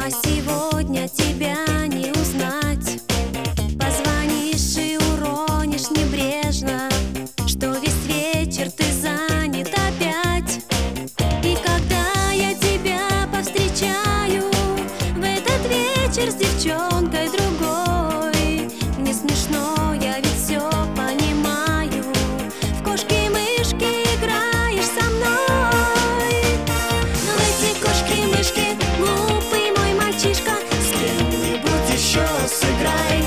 А сегодня тебя не узнать. Позвонишь и уронишь небрежно, что весь вечер ты занят опять. И когда я тебя повстречаю в этот вечер с девчонкой другой, мне смешно, я ведь все понимаю. В кошки-мышки играешь со мной. Но в эти кошки-мышки, глупый мой мальчишка, с кем-нибудь еще сыграй.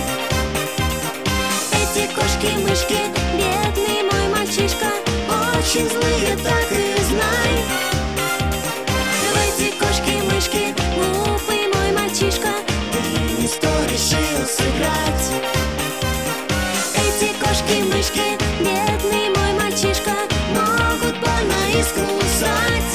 Эти кошки-мышки, бедный мой мальчишка, очень злые, так и знай. В эти кошки-мышки, глупый мой мальчишка, ты не сто решил сыграть. Эти кошки-мышки, бедный мой мальчишка, могут больно искусать.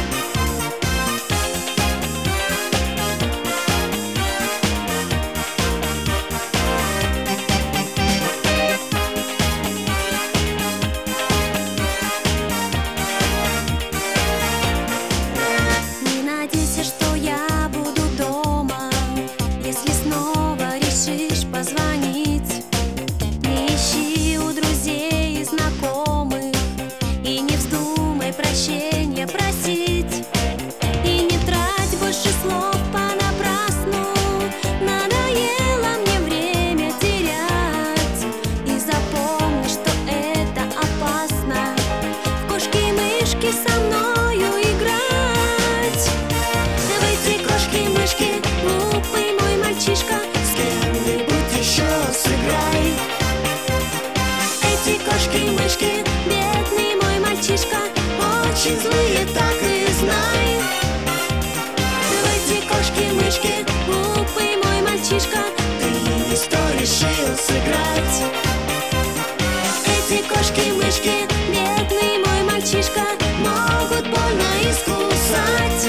Не надейся, что я буду дома, если снова решишь позвонить. Не ищи у друзей и знакомых, и не вздумай прощения просить. И не трать больше слов понапрасну, надоело мне время терять. И запомни, что это опасно, в кошки-мышки со мною играть. В эти кошки-мышки, глупый мой мальчишка, с кем-нибудь еще сыграй. Эти кошки-мышки, бедный мой мальчишка, очень злые, так и знай. В эти кошки-мышки, глупый мой мальчишка, ты не сто решил сыграть. Эти кошки-мышки, бедный мой мальчишка, могут больно искусать.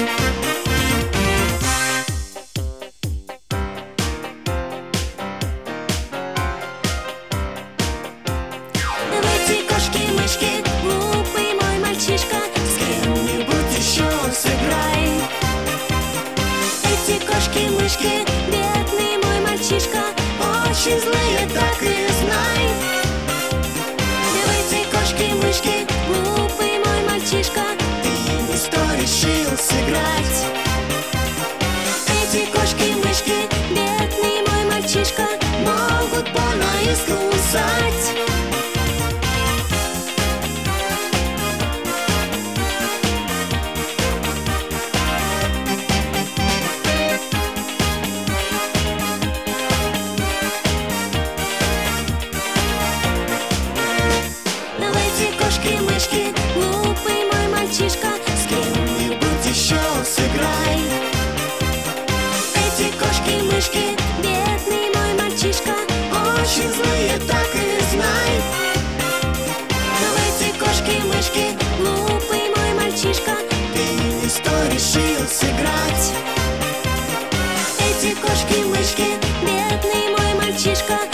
В эти кошки-мышки, глупый мой мальчишка, с кем-нибудь еще сыграй. Эти кошки-мышки, бедный мой мальчишка, очень злые, так и знай. В эти кошки-мышки, глупый мой мальчишка, ты не сто решил сыграть. Эти кошки-мышки, бедный мой мальчишка, могут больно искусать. В эти кошки-мышки, глупый мой мальчишка, с кем-нибудь еще сыграй. Эти кошки-мышки, бедный мой мальчишка, очень злые, так и знай. В эти кошки-мышки, глупый мой мальчишка, ты не сто решил сыграть. Эти кошки-мышки, бедный мой мальчишка,